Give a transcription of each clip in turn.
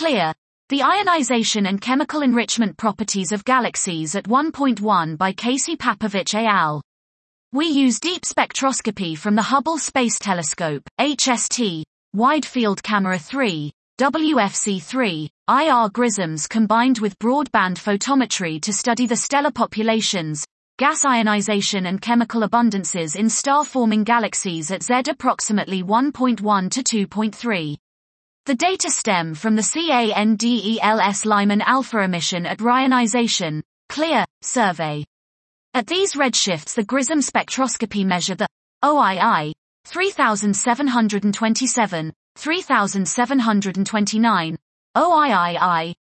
Clear. The ionization and chemical enrichment properties of galaxies at 1.1 by Casey Papovich et al. We use deep spectroscopy from the Hubble Space Telescope, HST, Wide Field Camera 3, WFC3, IR GRISMs combined with broadband photometry to study the stellar populations, gas ionization and chemical abundances in star-forming galaxies at Z approximately 1.1 to 2.3. The data stem from the CANDELS Lyman alpha emission at Rionization, Clear, survey. At these redshifts the GRISM spectroscopy measure the OII, 3727, 3729, OIII,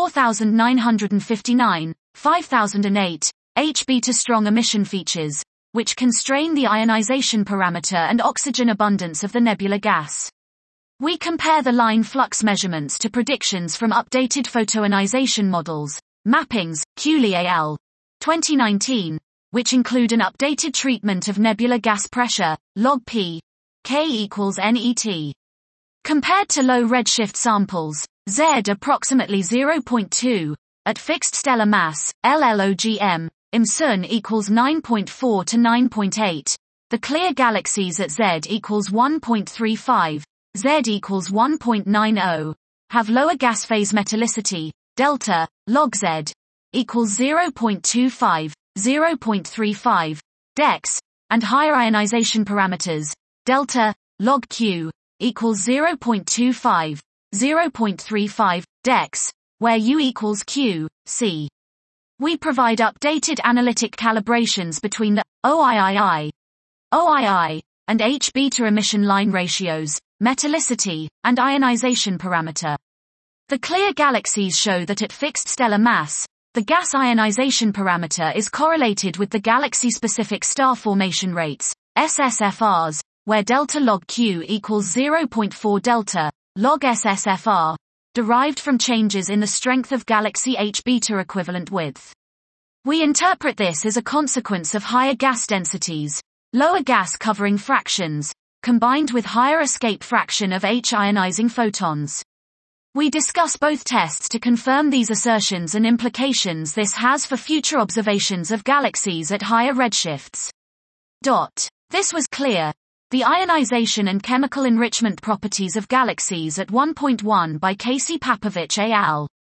4959, 5008, H-beta strong emission features, which constrain the ionization parameter and oxygen abundance of the nebula gas. We compare the line flux measurements to predictions from updated photoionization models, mappings, Cooley et al. 2019, which include an updated treatment of nebula gas pressure, log P, K equals NET. Compared to low redshift samples, Z approximately 0.2, at fixed stellar mass, LLOGM, IMSUN equals 9.4 to 9.8, the clear galaxies at Z equals 1.35, Z equals 1.90, have lower gas phase metallicity, delta, log Z, equals 0.25, 0.35, dex, and higher ionization parameters, delta, log Q, equals 0.25, 0.35, dex, where U equals Q, C. We provide updated analytic calibrations between the OIII, and H-beta emission line ratios, metallicity, and ionization parameter. The clear galaxies show that at fixed stellar mass, the gas ionization parameter is correlated with the galaxy-specific star formation rates, SSFRs, where delta log Q equals 0.4 delta, log SSFR, derived from changes in the strength of galaxy H-beta equivalent width. We interpret this as a consequence of higher gas densities, lower gas covering fractions, combined with higher escape fraction of H-ionizing photons. We discuss both tests to confirm these assertions and implications this has for future observations of galaxies at higher redshifts. This was clear. The ionization and chemical enrichment properties of galaxies at 1.1 by Casey Papovich et al.